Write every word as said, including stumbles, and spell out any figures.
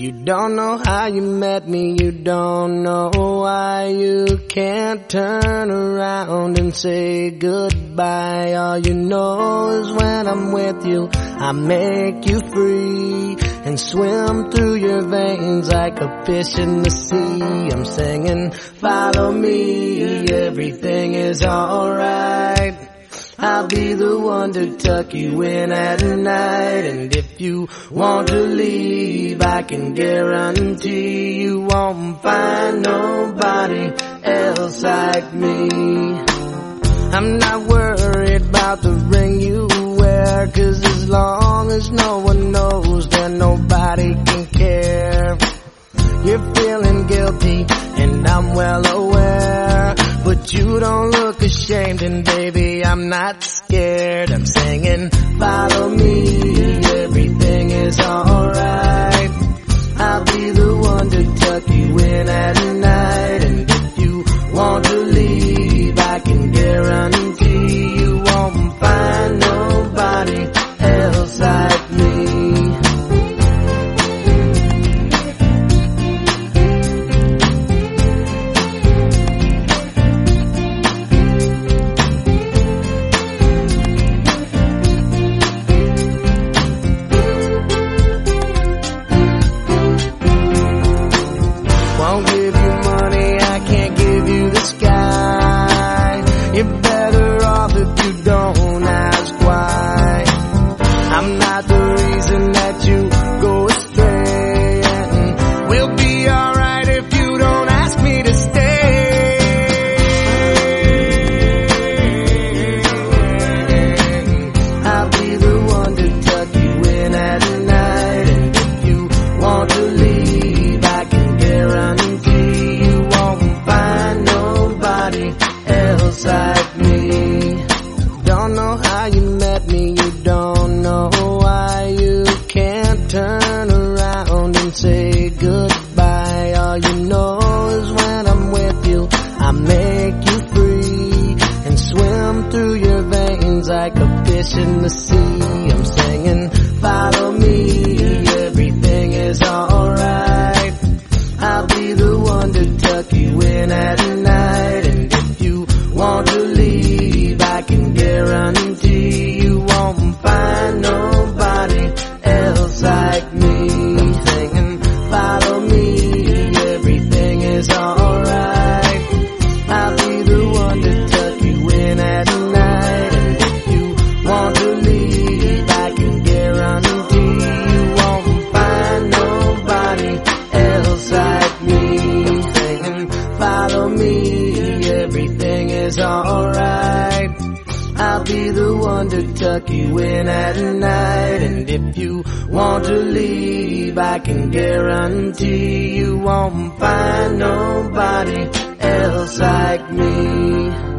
You don't know how you met me, you don't know why you can't turn around and say goodbye. All you know is when I'm with you, I make you free and swim through your veins like a fish in the sea. I'm singing, follow me, everything is alright. I'll be the one to tuck you in at night. And if you want to leave, I can guarantee you won't find nobody else like me. I'm not worried about the ring you wear, 'cause as long as no one knows, then nobody can care. You're feeling guilty, and I'm well aware, but you don't look ashamed, and baby, I'm not scared. I'm singing, follow me, everything is alright. I'll be the one to tuck you in at night. And if you want to leave, I can guarantee you won't find nobody else like me. Won't give you money, I can't give you the sky. You're better off if you don't ask why. I'm not the reason that you go astray, and we'll be alright if you don't ask me to stay. I'll be the one to tuck you in at night. And if you want to leave, I can guarantee you won't find nobody else like me. Don't know how you met me, you don't know why you can't turn around and say goodbye. All you know is when I'm with you, I make you free and swim through your veins like a fish in the sea. I'm singing, follow me, everything is alright. I'll be the one to tuck you in at night. And if you want to leave, I can guarantee you won't find nobody else like me. I'm singing, follow me, everything is alright. I'll be the one to tuck you in at night. And if you want to leave, I can guarantee you won't find nobody else like me. I'm singing, follow me, everything is alright. I'll be the one to tuck you in at night. And if you want to leave, I can guarantee you won't find nobody else like me.